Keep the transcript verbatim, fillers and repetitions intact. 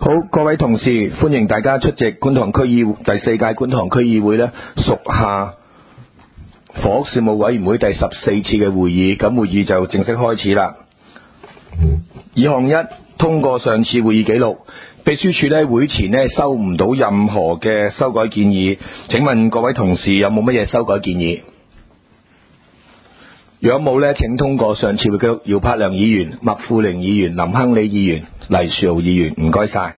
好，各位同事，歡迎大家出席觀塘區議第四屆觀塘區議會呢屬下房屋事務委員會第十四次嘅會議。咁會議就正式開始啦。議項一，通過上次會議記錄。秘書處呢會前呢收唔到任何嘅修改建議，請問各位同事有冇乜嘢修改建議？如果冇呢，請通過上次會記錄。姚柏良議員、麥富玲議員、林亨利議員、黎樹豪議員，唔該晒。